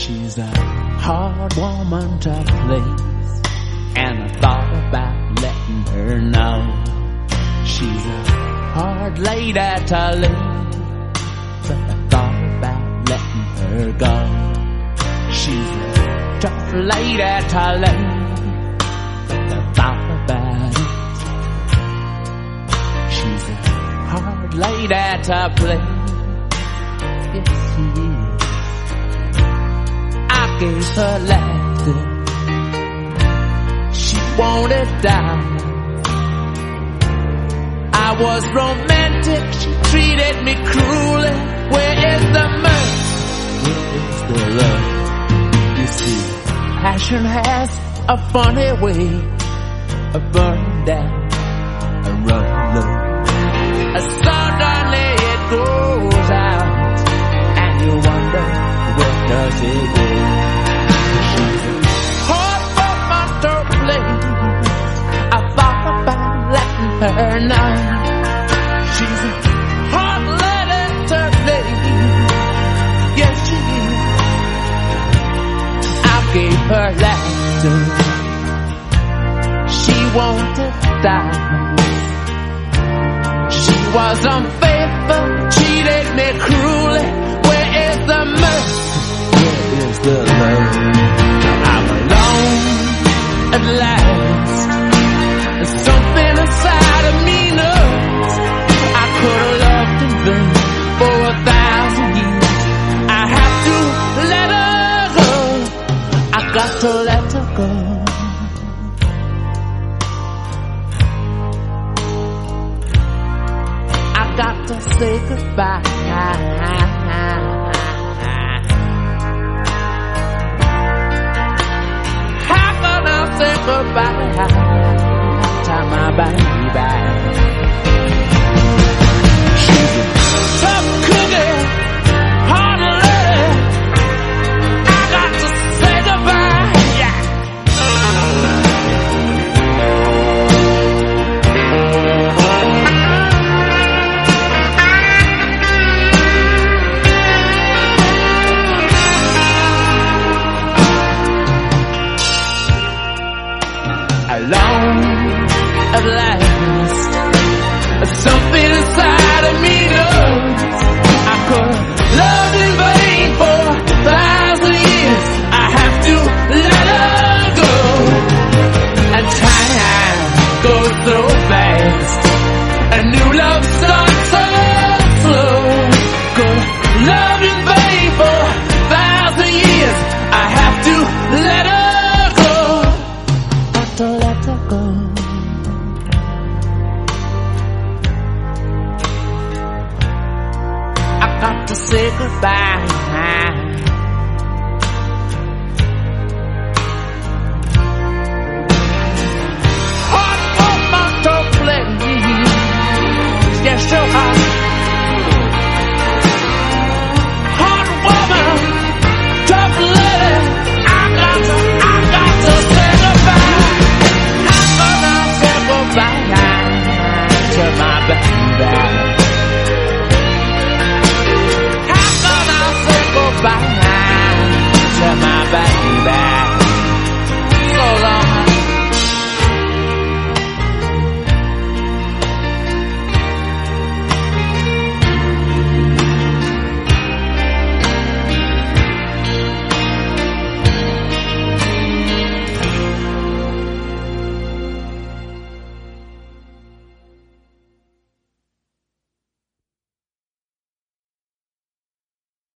She's a hard woman to please, and I thought about letting her know. She's a hard lady to leave, but I thought about letting her go. She's a tough lady to leave, but I thought about it. She's a hard lady to please. Yes, she is. I gave her laughter, she wanted down. I was romantic, she treated me cruelly. Where is the mercy? Where is the love? You see, passion has a funny way of burning down and running low. Suddenly it goes out, and you wonder, where does it go? She's a hard woman to please. I thought about letting her know. She's a hard lady to please. Yes, she is. I gave her laughter, she wanted diamonds. She was unfaithful, cheated me cruelly. Where is the mercy? Where is the love? I'm alone at last. There's something inside of me knows I could have loved in vain for 1,000 years. I have to let her go. I got to let her go. I got to say goodbye.